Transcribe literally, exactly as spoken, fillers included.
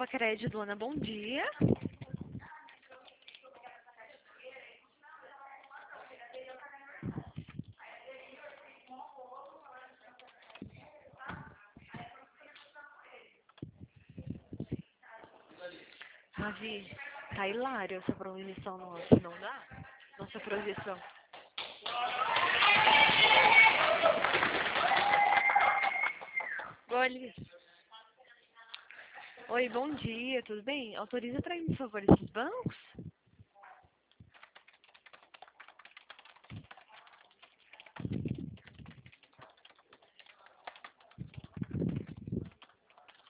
Alfa Crédito, Luana, bom dia. Ravi, tá hilário essa projeção nossa, não dá? Nossa projeção. Olha. Oi, bom dia, tudo bem? Autoriza para mim, por favor, esses bancos?